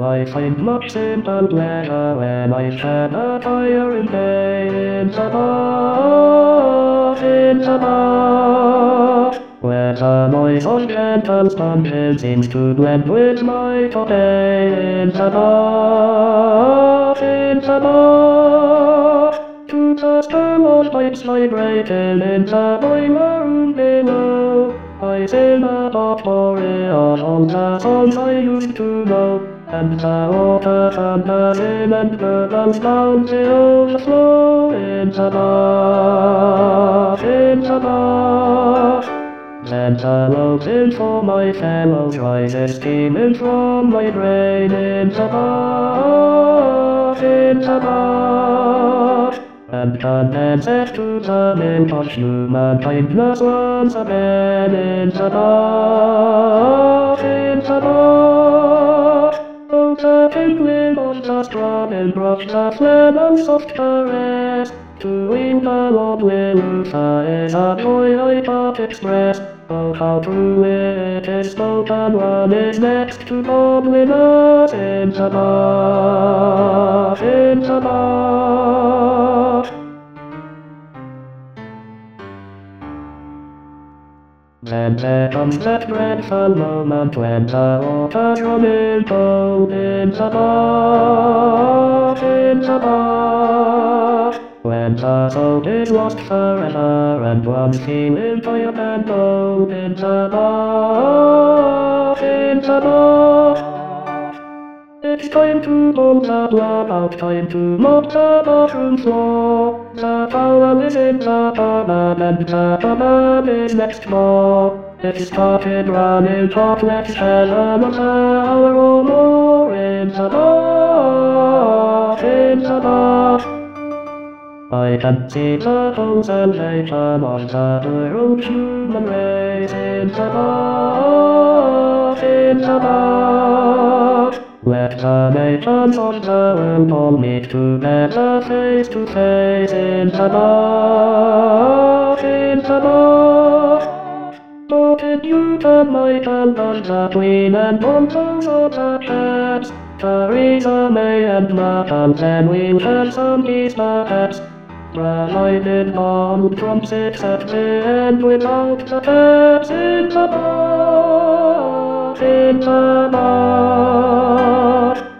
I find much simple pleasure when I shed a tiring day in the bath, in the bath. Where the noise of gentle sponges seems to blend with my today in the bath, in the bath. To the sparrows pipes vibrating in the boiler room below, I sing a potpourri of all the songs I used to know, and the water from the cement gurgles down the overflow in the bath, in the bath. Then the loathing for my fellows rises steaming from my brain in the bath, in the bath. And condenses to the mint of human kindness once again in the bath, in the bath. Oh, the tinkling of the strumming brush, the phlegm and soft caress, to win the lovely Luther is a joy I can't express. Oh, how true it is spoken, one is next to godliness in the bath, in the bath. Then there comes that dreadful moment when the water's running cold in the bath, in the bath. When the soul is lost forever and one's feeling tired and cold in the bath, in the bath. It's time to pull the plug out, time to mop the bathroom floor. The towel is in the tub and the tub is next door. It started running hot, let's tell an hour or more in the bath, in the bath. I can see the whole sensation of the whole human race in the bath, in the bath. Let the nations of the world all meet together face to face in the bath, in the bath. But in Newton, Michael, and the Queen, and Pontos of the Church, Theresa May and Merkel, then we'll have some peace perhaps. Provided bomb trumpets at the end without the taps in the bath, in the bath.